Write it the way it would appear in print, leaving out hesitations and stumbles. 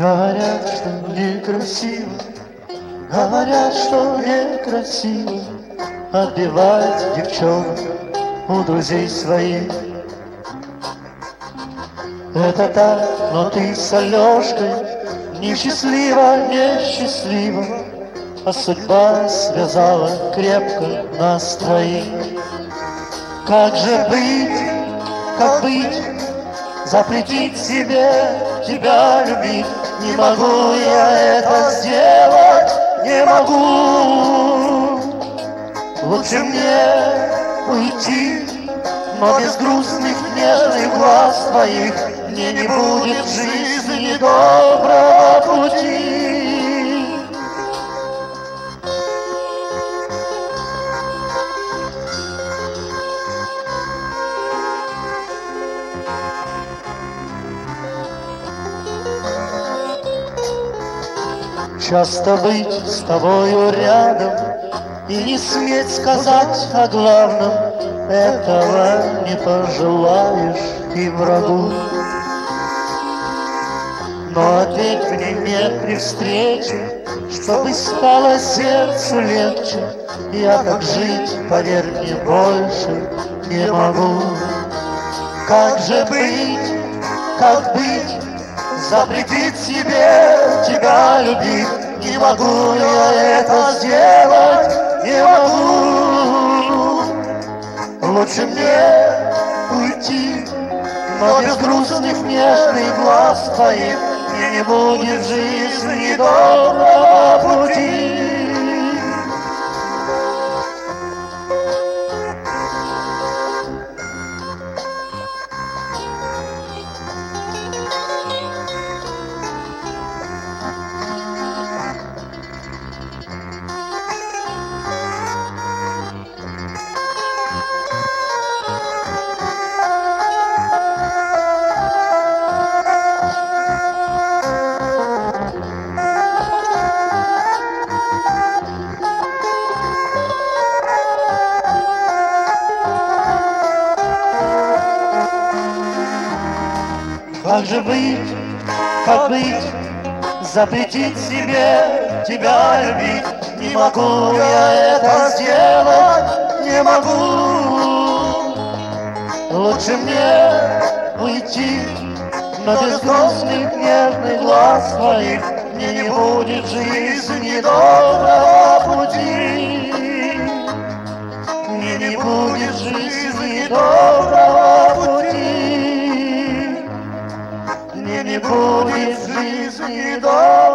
Говорят, что некрасиво, говорят, что некрасиво отбивать девчонок у друзей своих. Это так, но ты с Алешкой несчастлива, несчастлива, а судьба связала крепко нас троих. Как же быть, как быть, запретить себе тебя любить? Не могу я это сделать, не могу. Лучше мне уйти, но без грустных нежных глаз твоих мне не будет в жизни доброго пути. Часто быть с тобою рядом и не сметь сказать о главном, этого не пожелаешь и врагу. Но ответь мне при встрече, чтобы стало сердцу легче. Я так жить, поверь мне, больше не могу. Как же быть, как быть, запретить себе тебя любить? Не могу я это сделать, не могу. Лучше мне уйти, но без грустных нежных глаз твоих мне не будет в жизни доброго пути. Как же быть, как быть, запретить себе тебя любить? Не могу я это сделать, не могу. Лучше мне уйти, но без грустных нежных глаз твоих мне не будет в жизни доброго пути. Мне не будет в жизни доброго пути. Не будет в жизни доброго.